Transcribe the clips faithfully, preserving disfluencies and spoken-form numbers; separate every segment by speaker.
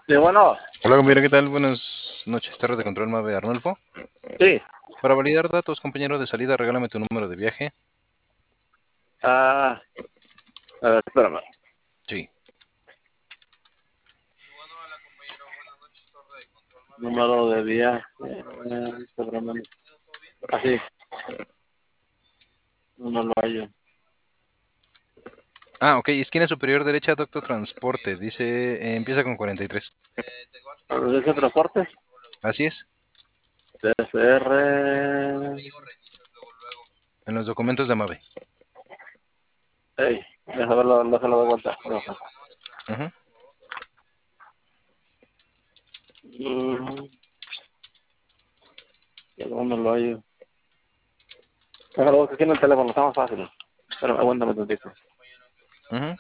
Speaker 1: Sí, bueno,
Speaker 2: Hola, compañero, ¿qué tal? Buenas noches, tarde de control Mave Arnulfo.
Speaker 1: sí.
Speaker 2: Para validar datos, compañero de salida, regálame tu número de viaje.
Speaker 1: Ah, a ver, espérame.
Speaker 2: Sí.
Speaker 1: Número de viaje. Eh, espérame. Así, no lo hallo.
Speaker 2: Ah, ok, esquina superior derecha, Doctor Transporte. Dice, eh, empieza con cuarenta y tres.
Speaker 1: ¿De ese transporte?
Speaker 2: Así es.
Speaker 1: T S R.
Speaker 2: En los documentos de Mave.
Speaker 1: Ey, déjame verlo, déjalo de vuelta.
Speaker 2: Ajá.
Speaker 1: Mm, ¿dónde lo hallo? Déjalo que aquí en el teléfono, está más fácil. Pero aguántame tantito.
Speaker 2: Ajá.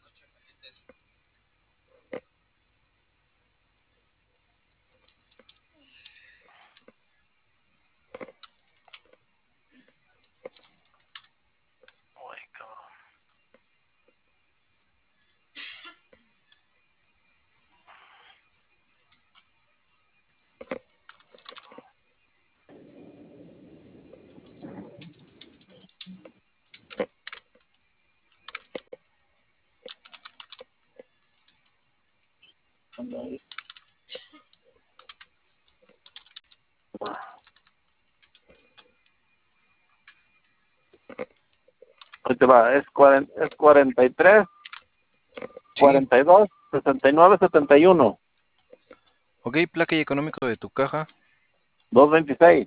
Speaker 1: Ahí te va, es, cuarenta, es cuarenta y tres,
Speaker 2: Sí.
Speaker 1: cuarenta y dos, sesenta y nueve, setenta y uno,
Speaker 2: Ok, placa y económico de tu caja.
Speaker 1: doscientos veintiséis.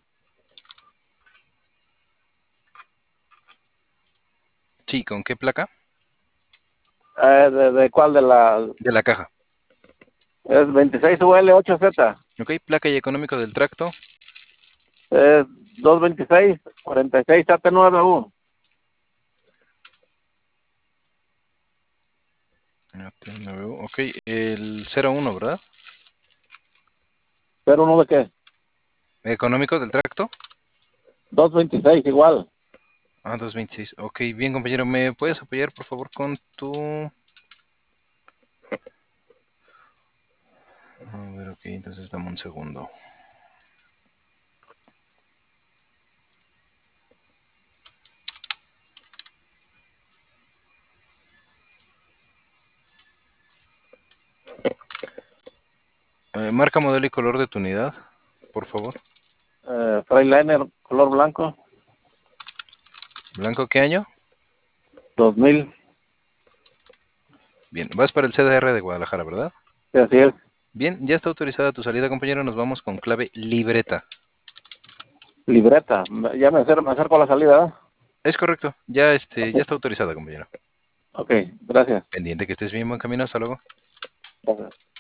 Speaker 2: Sí, ¿con qué placa?
Speaker 1: Eh, ¿de, ¿De cuál? De la...
Speaker 2: De la caja.
Speaker 1: Es veintiséis U L ocho Z.
Speaker 2: Ok, placa y económico del tracto.
Speaker 1: Es doscientos veintiséis, cuarenta y seis A T nueve U.
Speaker 2: Ok, el cero uno, ¿verdad?
Speaker 1: ¿Pero uno de qué?
Speaker 2: Económico del tracto.
Speaker 1: doscientos veintiséis igual.
Speaker 2: Ah, doscientos veintiséis. Ok, bien, compañero, ¿me puedes apoyar, por favor, con tu... A ver, ok, entonces dame un segundo. Eh, marca, modelo y color de tu unidad, por favor.
Speaker 1: Eh, Freightliner color blanco.
Speaker 2: ¿Blanco qué año?
Speaker 1: dos mil.
Speaker 2: Bien, vas para el C D R de Guadalajara, ¿verdad?
Speaker 1: Sí, así es.
Speaker 2: Bien, ya está autorizada tu salida, compañero. Nos vamos con clave libreta.
Speaker 1: Libreta. Ya me acerco, me acerco a la salida, ¿eh?
Speaker 2: Es correcto, ya este,
Speaker 1: Ok,
Speaker 2: ya está autorizada, compañero.
Speaker 1: ok, gracias.
Speaker 2: Pendiente que estés bien, buen camino, hasta luego.
Speaker 1: Gracias.